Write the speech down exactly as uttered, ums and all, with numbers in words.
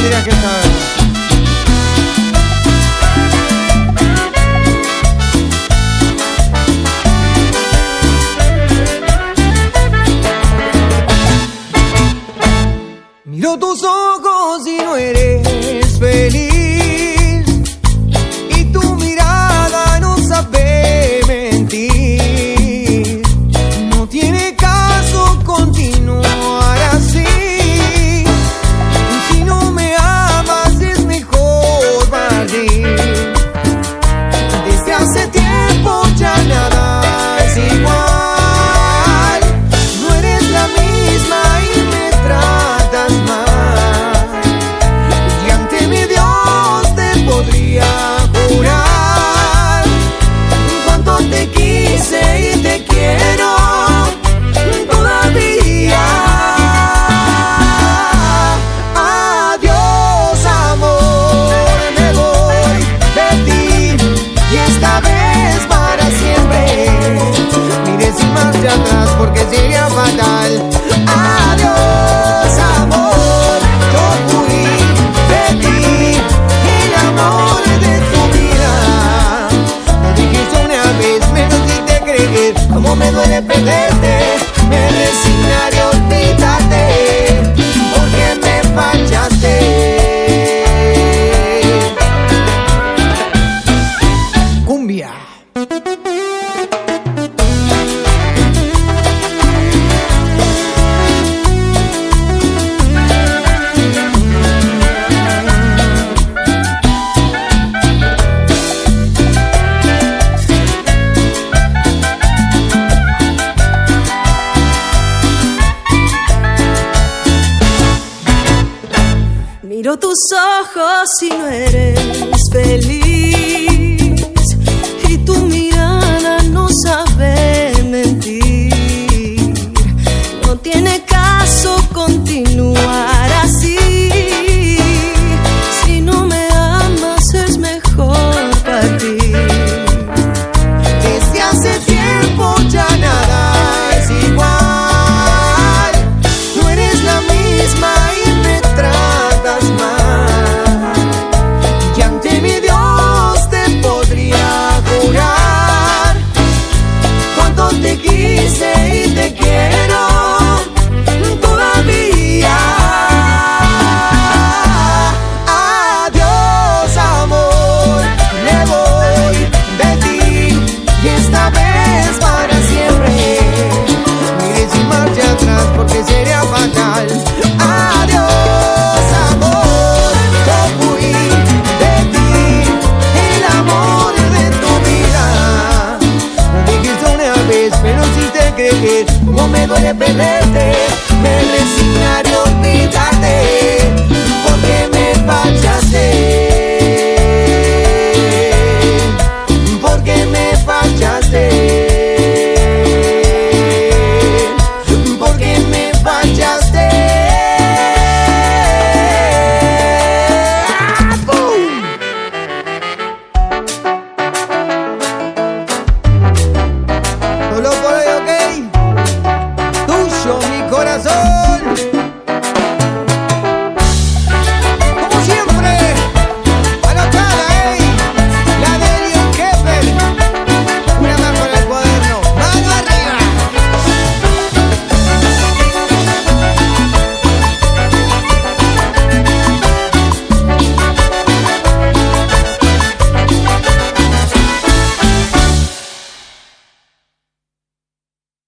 tendrías que saber. Miro tus ojos y no eres feliz, y tu mirada no sabe mentir. No tiene caso continuar así. Si no me amas es mejor partir. Desde hace tiempo ya nada es igual. No eres la misma y me tratas mal. Y ante mi Dios te podría jurar cuánto te quise y te quiero todavía. Adiós, amor, me voy de ti, y esta vez para siempre. Mire sin marcha atrás porque sería fatal. Adiós, amor, yo fui de ti, el amor de tu vida. Lo dijiste una vez, menos si te creer. Como me duele perderte, me resignaré a olvidarte, porque me fallaste. Cumbia. Miro tus ojos y no eres feliz, y tu mirada no sabe mentir. No tiene caso continuar así. Si no me amas es mejor partir. Desde hace tiempo ya nada es igual. No eres la misma y me tratas mal. Y ante mi Dios te podría jurar cuánto te quise y te quiero todavía. Adiós, amor, me voy de ti, y esta vez para siempre. Mire sin marcha atrás porque sería fatal. Adiós, amor, yo fui de ti, el amor de tu vida. Lo dijiste una vez, pero si te creer, como me duele perderte.